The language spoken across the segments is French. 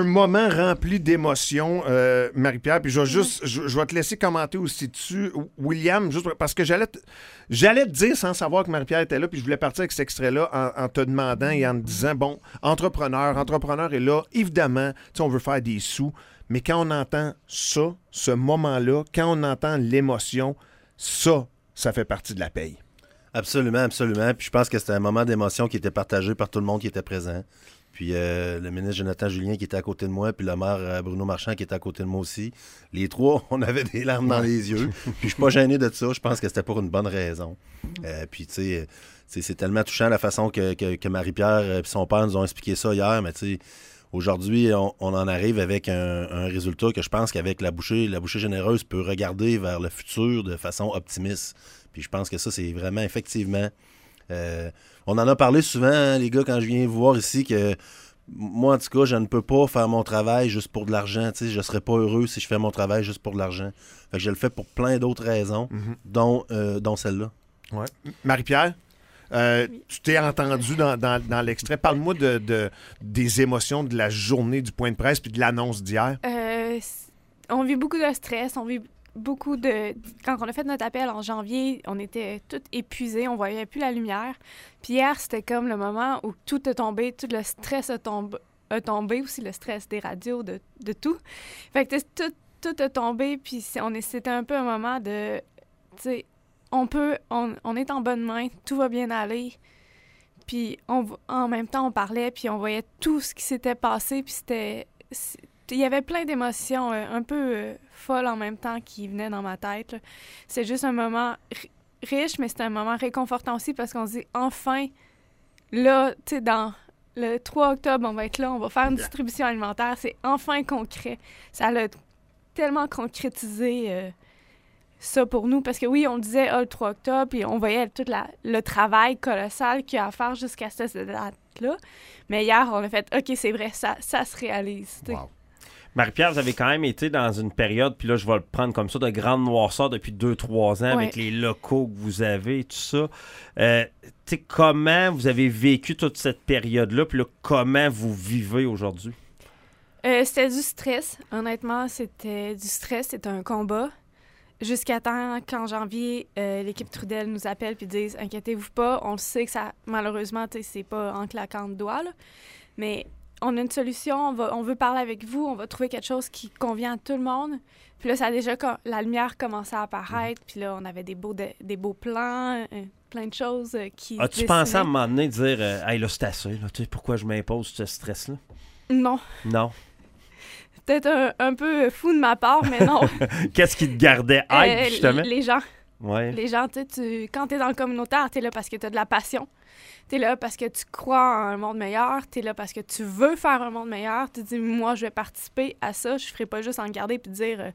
moment rempli d'émotions, Marie-Pierre, puis je vais te laisser commenter aussi dessus. William, juste parce que j'allais te dire sans savoir que Marie-Pierre était là, puis je voulais partir avec cet extrait-là en te demandant et en te disant, bon, entrepreneur est là, évidemment, tu sais, on veut faire des sous, mais quand on entend ça, ce moment-là, quand on entend l'émotion, ça fait partie de la paye. Absolument, absolument. Puis je pense que c'était un moment d'émotion qui était partagé par tout le monde qui était présent. Puis le ministre Jonathan Julien qui était à côté de moi, puis le maire Bruno Marchand qui était à côté de moi aussi. Les trois, on avait des larmes dans les yeux. Puis je suis pas gêné de ça. Je pense que c'était pour une bonne raison. Puis tu sais, c'est tellement touchant la façon que Marie-Pierre et son père nous ont expliqué ça hier. Mais tu sais, aujourd'hui, on en arrive avec un résultat que je pense qu'avec la bouchée généreuse peut regarder vers le futur de façon optimiste. Puis je pense que ça, c'est vraiment effectivement... on en a parlé souvent, hein, les gars, quand je viens vous voir ici, que moi, en tout cas, je ne peux pas faire mon travail juste pour de l'argent. Tu sais, je ne serais pas heureux si je fais mon travail juste pour de l'argent. Fait que je le fais pour plein d'autres raisons, dont celle-là. Ouais. Marie-Pierre, tu t'es entendu dans l'extrait. Parle-moi des émotions de la journée du point de presse puis de l'annonce d'hier. On vit beaucoup de stress, on vit beaucoup de... Quand on a fait notre appel en janvier, on était tous épuisés, on voyait plus la lumière. Puis hier, c'était comme le moment où tout est tombé, tout le stress a tombé, aussi le stress des radios, de tout. Fait que tout a tombé, puis c'était un peu un moment de... Tu sais, on est en bonne main, tout va bien aller. Puis en même temps, on parlait, puis on voyait tout ce qui s'était passé, puis il y avait plein d'émotions un peu folles en même temps qui venaient dans ma tête, là. C'est juste un moment riche, mais c'est un moment réconfortant aussi parce qu'on se dit enfin, là, tu sais, dans le 3 octobre, on va être là, on va faire une distribution alimentaire. C'est enfin concret. Ça l'a tellement concrétisé ça pour nous parce que oui, on disait le 3 octobre, puis on voyait tout le travail colossal qu'il y a à faire jusqu'à cette date-là. Mais hier, on a fait OK, c'est vrai, ça se réalise. Wow. Marie-Pierre, vous avez quand même été dans une période, puis là, je vais le prendre comme ça, de grande noirceur depuis 2-3 ans avec les locaux que vous avez, tout ça. Tu sais, comment vous avez vécu toute cette période-là, puis là, comment vous vivez aujourd'hui? C'était du stress. Honnêtement, c'était du stress. C'était un combat. Jusqu'à temps qu'en janvier, l'équipe Trudel nous appelle puis disent « Inquiétez-vous pas, on le sait que ça, malheureusement, c'est pas en claquant de doigts, là, mais... On a une solution, on veut parler avec vous, on va trouver quelque chose qui convient à tout le monde. » Puis là, la lumière commençait à apparaître, puis là, on avait des beaux plans, plein de choses qui As-tu pensé à un moment donné dire « Hey, là, c'est assez, là, tu sais, pourquoi je m'impose ce stress-là? » Non. Non. Peut-être un peu fou de ma part, mais non. Qu'est-ce qui te gardait hype, justement? Les gens. Ouais. Les gens, tu sais, quand t'es dans le communautaire, t'es là parce que t'as de la passion. T'es là parce que tu crois en un monde meilleur. T'es là parce que tu veux faire un monde meilleur. Tu te dis, moi, je vais participer à ça. Je ferai pas juste en regarder puis dire,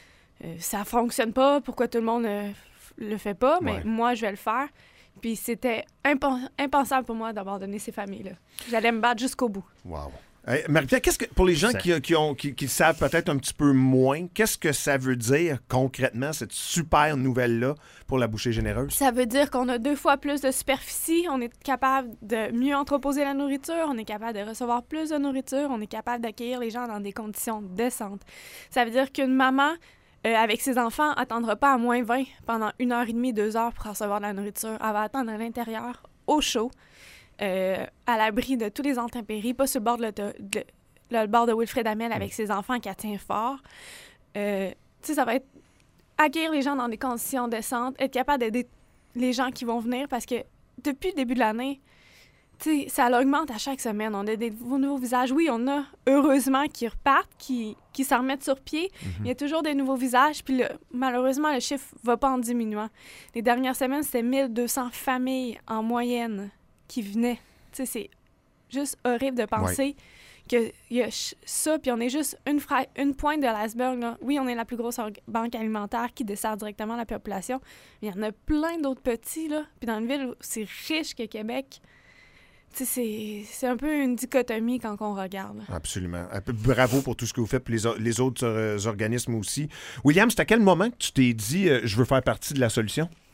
ça fonctionne pas, pourquoi tout le monde le fait pas, mais moi, je vais le faire. Puis c'était impensable pour moi d'abandonner ces familles-là. J'allais me battre jusqu'au bout. Wow. Marie-Pierre, pour les gens qui savent peut-être un petit peu moins, qu'est-ce que ça veut dire concrètement, cette super nouvelle-là pour la bouchée généreuse? Ça veut dire qu'on a 2 fois plus de superficie, on est capable de mieux entreposer la nourriture, on est capable de recevoir plus de nourriture, on est capable d'accueillir les gens dans des conditions décentes. Ça veut dire qu'une maman avec ses enfants n'attendra pas à moins 20 pendant 1h30, 2 heures pour recevoir de la nourriture. Elle va attendre à l'intérieur, au chaud. À l'abri de tous les intempéries, pas sur le bord le bord de Wilfrid Hamel avec ses enfants qui tient fort. Tu sais, ça va être accueillir les gens dans des conditions décentes, être capable d'aider les gens qui vont venir parce que depuis le début de l'année, tu sais, ça augmente à chaque semaine. On a des nouveaux visages. Oui, on a heureusement qui repartent, qui s'en remettent sur pied. Il y a toujours des nouveaux visages. Puis malheureusement, le chiffre ne va pas en diminuant. Les dernières semaines, c'était 1200 familles en moyenne qui venaient. Tu sais, c'est juste horrible de penser qu'il y a ça, puis on est juste une pointe de l'iceberg, là. Oui, on est la plus grosse banque alimentaire qui dessert directement la population, mais il y en a plein d'autres petits, là. Puis dans une ville aussi riche que Québec, tu sais, c'est un peu une dichotomie quand on regarde. Absolument. Bravo pour tout ce que vous faites, puis les autres organismes aussi. William, c'est à quel moment que tu t'es dit « je veux faire partie de la solution » ?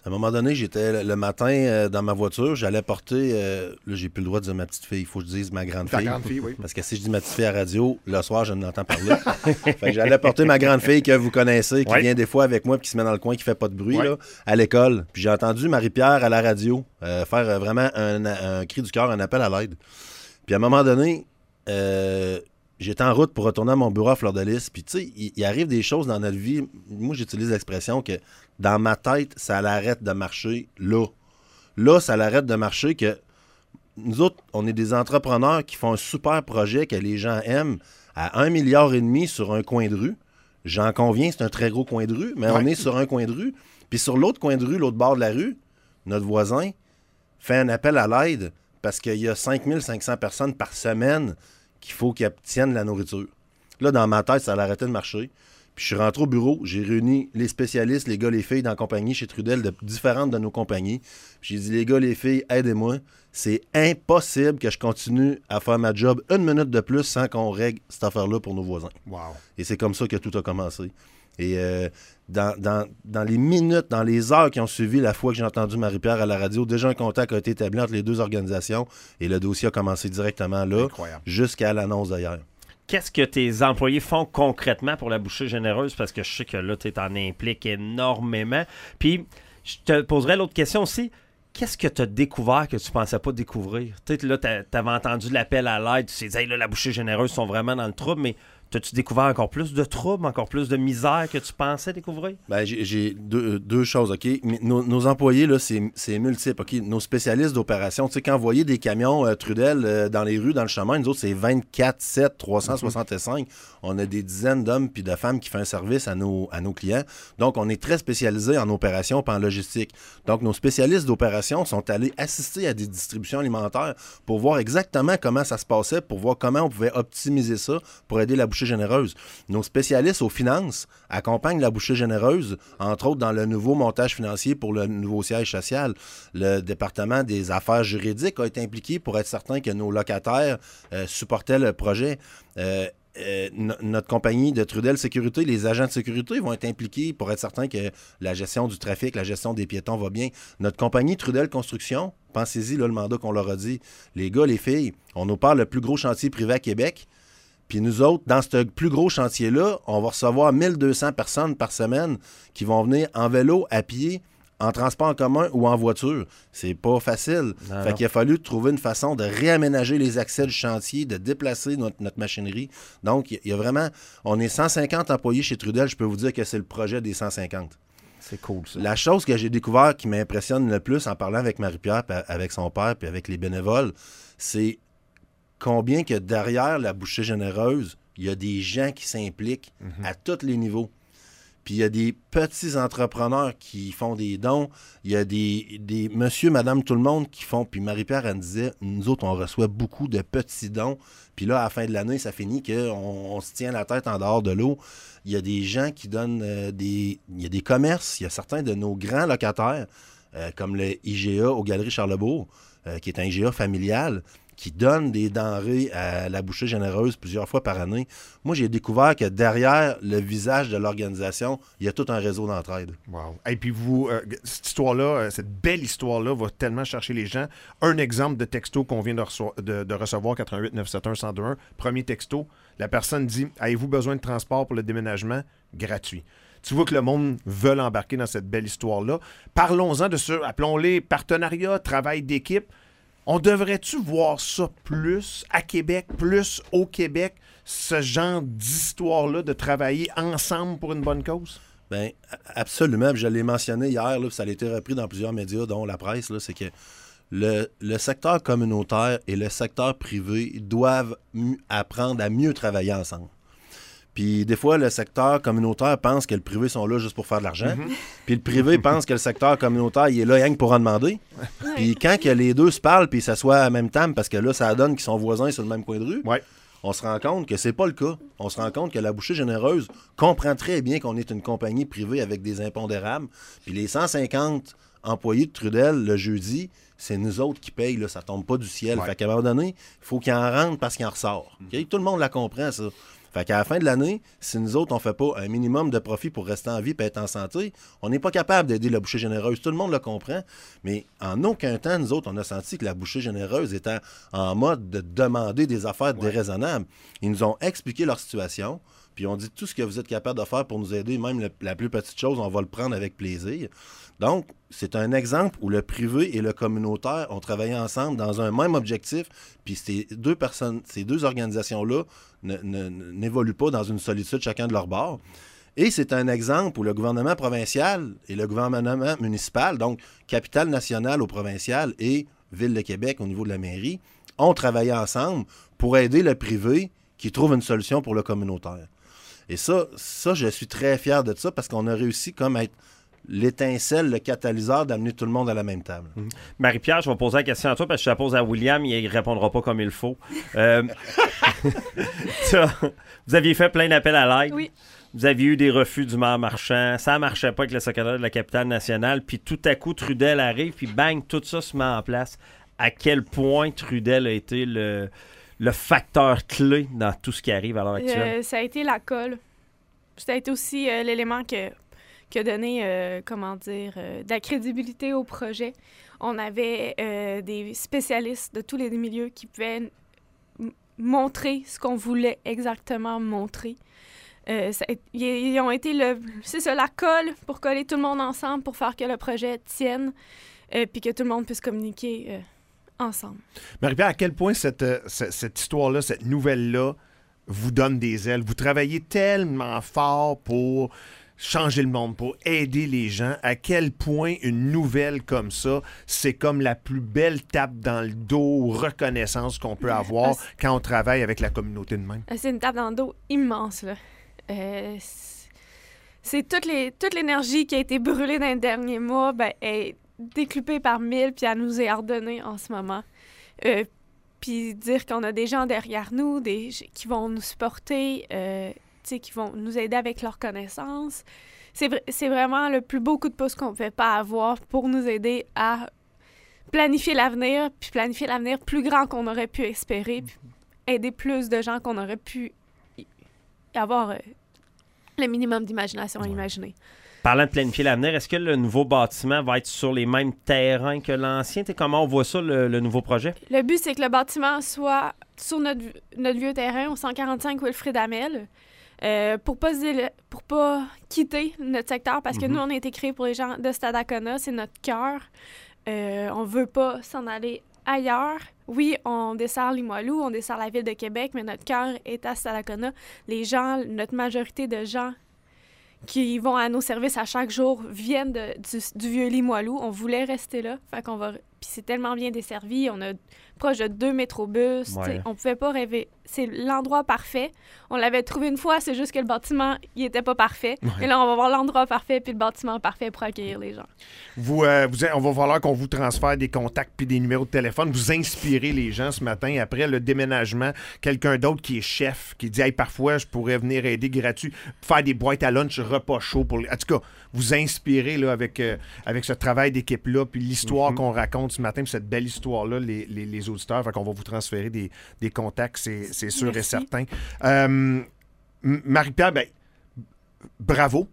À un moment donné, j'étais le matin dans ma voiture, j'allais porter... là, j'ai plus le droit de dire ma petite fille, il faut que je dise ma grande fille. Ta grande fille, oui. Parce que si je dis ma petite fille à la radio, le soir, je l'entends parler. Fait que j'allais porter ma grande fille que vous connaissez, qui vient des fois avec moi, puis qui se met dans le coin, qui fait pas de bruit, là, à l'école. Puis j'ai entendu Marie-Pierre à la radio faire vraiment un cri du cœur, un appel à l'aide. Puis à un moment donné... j'étais en route pour retourner à mon bureau à Fleur-de-Lys. Puis, tu sais, il arrive des choses dans notre vie. Moi, j'utilise l'expression que dans ma tête, ça l'arrête de marcher là. Là, ça l'arrête de marcher que nous autres, on est des entrepreneurs qui font un super projet que les gens aiment à 1,5 milliard sur un coin de rue. J'en conviens, c'est un très gros coin de rue, mais on est sur un coin de rue. Puis sur l'autre coin de rue, l'autre bord de la rue, notre voisin fait un appel à l'aide parce qu'il y a 5500 personnes par semaine qu'il faut qu'ils obtiennent la nourriture. Là, dans ma tête, ça a arrêté de marcher. Puis je suis rentré au bureau, j'ai réuni les spécialistes, les gars, les filles dans la compagnie chez Trudel, de différentes de nos compagnies. Puis j'ai dit, les gars, les filles, aidez-moi. C'est impossible que je continue à faire ma job 1 minute de plus sans qu'on règle cette affaire-là pour nos voisins. Wow. Et c'est comme ça que tout a commencé. Et dans les minutes, dans les heures qui ont suivi la fois que j'ai entendu Marie-Pierre à la radio, déjà un contact a été établi entre les deux organisations et le dossier a commencé directement là, jusqu'à l'annonce d'ailleurs. Qu'est-ce que tes employés font concrètement pour la bouchée généreuse? Parce que je sais que là, tu t'en impliques énormément. Puis, je te poserai l'autre question aussi. Qu'est-ce que tu as découvert que tu pensais pas découvrir? Tu sais, là, tu avais entendu l'appel à l'aide. Tu t'es dit, hey, là, la bouchée généreuse sont vraiment dans le trouble, mais as-tu découvert encore plus de troubles, encore plus de misère que tu pensais découvrir? Ben, j'ai deux choses, OK? Nos employés, là, c'est multiple, OK? Nos spécialistes d'opération, tu sais, quand vous voyez des camions Trudel dans les rues, dans le chemin, nous autres, c'est 24/7, 365. On a des dizaines d'hommes puis de femmes qui font un service à nos clients. Donc, on est très spécialisés en opération et en logistique. Donc, nos spécialistes d'opération sont allés assister à des distributions alimentaires pour voir exactement comment ça se passait, pour voir comment on pouvait optimiser ça pour aider la bouchée généreuse. Nos spécialistes aux finances accompagnent la bouchée généreuse, entre autres dans le nouveau montage financier pour le nouveau siège social. Le département des affaires juridiques a été impliqué pour être certain que nos locataires supportaient le projet. Notre compagnie de Trudel Sécurité, les agents de sécurité vont être impliqués pour être certains que la gestion du trafic, la gestion des piétons va bien. Notre compagnie Trudel Construction, pensez-y, là, le mandat qu'on leur a dit, les gars, les filles, on nous parle le plus gros chantier privé à Québec. Puis nous autres, dans ce plus gros chantier-là, on va recevoir 1200 personnes par semaine qui vont venir en vélo, à pied, en transport en commun ou en voiture. C'est pas facile. Fait qu'il a fallu trouver une façon de réaménager les accès du chantier, de déplacer notre machinerie. Donc, il y a vraiment... On est 150 employés chez Trudel. Je peux vous dire que c'est le projet des 150. C'est cool, ça. La chose que j'ai découvert qui m'impressionne le plus en parlant avec Marie-Pierre, avec son père, puis avec les bénévoles, c'est combien que derrière la bouchée généreuse, il y a des gens qui s'impliquent à tous les niveaux. Puis il y a des petits entrepreneurs qui font des dons. Il y a des monsieur, madame, tout le monde qui font. Puis Marie-Pierre, elle me disait, nous autres, on reçoit beaucoup de petits dons. Puis là, à la fin de l'année, ça finit qu'on se tient la tête en dehors de l'eau. Il y a des gens qui donnent il y a des commerces. Il y a certains de nos grands locataires, comme le IGA aux Galeries Charlebourg, qui est un IGA familial, qui donne des denrées à la bouchée généreuse plusieurs fois par année. Moi, j'ai découvert que derrière le visage de l'organisation, il y a tout un réseau d'entraide. Wow. Et puis vous, cette histoire-là, cette belle histoire-là va tellement chercher les gens. Un exemple de texto qu'on vient de recevoir, 88 971 1021. Premier texto, la personne dit « Avez-vous besoin de transport pour le déménagement? » Gratuit. Tu vois que le monde veut embarquer dans cette belle histoire-là. Parlons-en de ça. Appelons-les partenariats, travail d'équipe. On devrait-tu voir ça plus à Québec, plus au Québec, ce genre d'histoire-là, de travailler ensemble pour une bonne cause? Bien, absolument. Je l'ai mentionné hier, là, ça a été repris dans plusieurs médias, dont la presse, là, c'est que le secteur communautaire et le secteur privé doivent apprendre à mieux travailler ensemble. Puis des fois, le secteur communautaire pense que le privé sont là juste pour faire de l'argent. Puis le privé pense que le secteur communautaire, il est là rien que pour en demander. Puis quand que les deux se parlent puis s'assoient à la même table, parce que là, ça donne qu'ils sont voisins sur le même coin de rue, on se rend compte que c'est pas le cas. On se rend compte que la bouchée généreuse comprend très bien qu'on est une compagnie privée avec des impondérables. Puis les 150 employés de Trudel, le jeudi, c'est nous autres qui payent, là, ça tombe pas du ciel. Fait qu'à un moment donné, il faut qu'il en rentre parce qu'il en ressort. Okay? Tout le monde la comprend, ça. Fait qu'à la fin de l'année, si nous autres, on fait pas un minimum de profit pour rester en vie et être en santé, on n'est pas capable d'aider la bouchée généreuse. Tout le monde le comprend, mais en aucun temps, nous autres, on a senti que la bouchée généreuse était en mode de demander des affaires déraisonnables. Ils nous ont expliqué leur situation, puis on dit tout ce que vous êtes capable de faire pour nous aider, même la plus petite chose, on va le prendre avec plaisir. Donc, c'est un exemple où le privé et le communautaire ont travaillé ensemble dans un même objectif, puis ces deux organisations-là n'évoluent pas dans une solitude chacun de leur bord. Et c'est un exemple où le gouvernement provincial et le gouvernement municipal, donc capitale nationale au provincial et Ville de Québec au niveau de la mairie, ont travaillé ensemble pour aider le privé qui trouve une solution pour le communautaire. Et ça, je suis très fier de ça parce qu'on a réussi comme à être l'étincelle, le catalyseur d'amener tout le monde à la même table. Marie-Pierre, je vais poser la question à toi parce que je la pose à William, il ne répondra pas comme il faut. Vous aviez fait plein d'appels à l'aide. Oui. Vous aviez eu des refus du maire Marchand. Ça ne marchait pas avec le secrétaire de la capitale nationale. Puis tout à coup, Trudel arrive, puis bang, tout ça se met en place. À quel point Trudel a été le facteur clé dans tout ce qui arrive à l'heure actuelle? Ça a été la colle. Ça a été aussi l'élément qui a donné, de la crédibilité au projet. On avait des spécialistes de tous les milieux qui pouvaient montrer ce qu'on voulait exactement montrer. Ils ont été la colle pour coller tout le monde ensemble, pour faire que le projet tienne, puis que tout le monde puisse communiquer ensemble. Marie-Pierre, à quel point cette histoire-là, cette nouvelle-là, vous donne des ailes? Vous travaillez tellement fort pour changer le monde, pour aider les gens. À quel point une nouvelle comme ça, c'est comme la plus belle tape dans le dos, reconnaissance qu'on peut avoir quand on travaille avec la communauté de même. C'est une tape dans le dos immense, là. C'est toute l'énergie qui a été brûlée dans les derniers mois, est décuplée par 1000, puis elle nous est ordonnée en ce moment. Puis dire qu'on a des gens derrière nous, qui vont nous supporter, qui vont nous aider avec leurs connaissances. C'est vraiment le plus beau coup de pouce qu'on ne pouvait pas avoir pour nous aider à planifier l'avenir, puis planifier l'avenir plus grand qu'on aurait pu espérer, puis aider plus de gens qu'on aurait pu avoir le minimum d'imagination à imaginer. Parlant de planifier l'avenir, est-ce que le nouveau bâtiment va être sur les mêmes terrains que l'ancien? Comment on voit ça, le nouveau projet? Le but, c'est que le bâtiment soit sur notre vieux terrain, au 145 Wilfrid Hamel, pour pas quitter notre secteur, parce que nous, on a été créés pour les gens de Stadacona, c'est notre cœur. On veut pas s'en aller ailleurs. Oui, on dessert Limoilou, on dessert la ville de Québec, mais notre cœur est à Stadacona. Les gens, notre majorité de gens qui vont à nos services à chaque jour viennent du vieux Limoilou. On voulait rester là. Puis c'est tellement bien desservi. On a proche de 2 métrobus. Ouais. On pouvait pas rêver. C'est l'endroit parfait. On l'avait trouvé une fois, c'est juste que le bâtiment, il était pas parfait. Ouais. Et là, on va voir l'endroit parfait puis le bâtiment parfait pour accueillir les gens. On va falloir qu'on vous transfère des contacts puis des numéros de téléphone. Vous inspirez les gens ce matin. Après le déménagement, quelqu'un d'autre qui est chef, qui dit « Hey, parfois, je pourrais venir aider gratuit, faire des boîtes à lunch, repas chaud. » En tout cas, vous inspirez là, avec ce travail d'équipe-là puis l'histoire qu'on raconte ce matin, puis cette belle histoire-là, les auditeurs. Fait qu'on va vous transférer des contacts, c'est sûr. Merci. Et certain. Marie-Pierre, bravo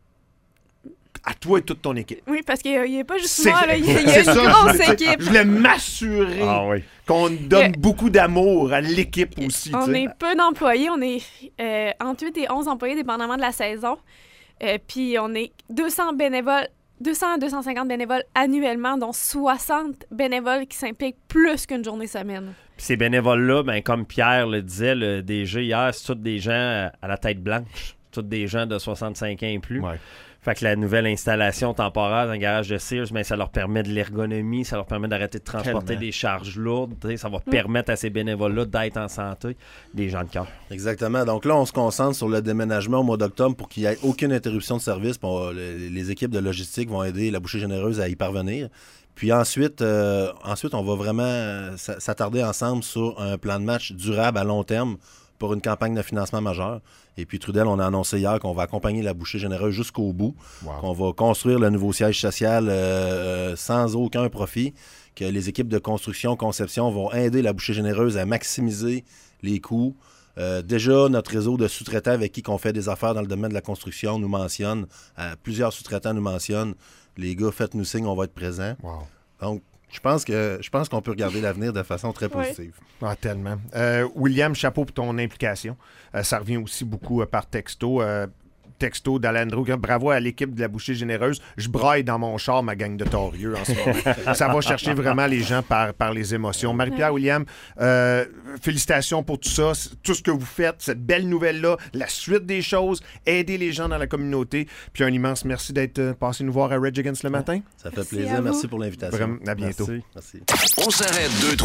à toi et toute ton équipe. Oui, parce qu'il n'y a pas juste moi, là, il y a une grosse équipe. Je voulais m'assurer qu'on donne beaucoup d'amour à l'équipe aussi. On est peu d'employés, on est entre 8 et 11 employés dépendamment de la saison. Puis on est 200 bénévoles, 200 à 250 bénévoles annuellement, dont 60 bénévoles qui s'impliquent plus qu'une journée semaine. Puis ces bénévoles-là, comme Pierre le disait, le DG hier, c'est tous des gens à la tête blanche, tous des gens de 65 ans et plus. Ouais. Fait que la nouvelle installation temporaire dans le garage de Sears, ça leur permet de l'ergonomie, ça leur permet d'arrêter de transporter des charges lourdes. Ça va permettre à ces bénévoles-là d'être en santé, des gens de cœur. Exactement. Donc là, on se concentre sur le déménagement au mois d'octobre pour qu'il n'y ait aucune interruption de service. Les équipes de logistique vont aider la bouchée généreuse à y parvenir. Puis ensuite, on va vraiment s'attarder ensemble sur un plan de match durable à long terme pour une campagne de financement majeure. Et puis Trudel, on a annoncé hier qu'on va accompagner la bouchée généreuse jusqu'au bout, qu'on va construire le nouveau siège social sans aucun profit, que les équipes de construction, conception vont aider la bouchée généreuse à maximiser les coûts, Déjà, notre réseau de sous-traitants avec qui on fait des affaires dans le domaine de la construction nous mentionne, plusieurs sous-traitants nous mentionnent, les gars, faites-nous signe, on va être présents. Wow. Donc, je pense qu'on peut regarder l'avenir de façon très positive. Ah, tellement. William, chapeau pour ton implication. Ça revient aussi beaucoup par texto. Texto d'Alandro. Bravo à l'équipe de la Bouchée Généreuse. Je braille dans mon char ma gang de torieux en ce moment. Ça va chercher vraiment les gens par les émotions. Marie-Pierre, William, félicitations pour tout ça, tout ce que vous faites, cette belle nouvelle-là, la suite des choses, aider les gens dans la communauté. Puis un immense merci d'être passé nous voir à Rage Against le matin. Ça fait plaisir. Merci pour l'invitation. À bientôt. Merci. On s'arrête 2-3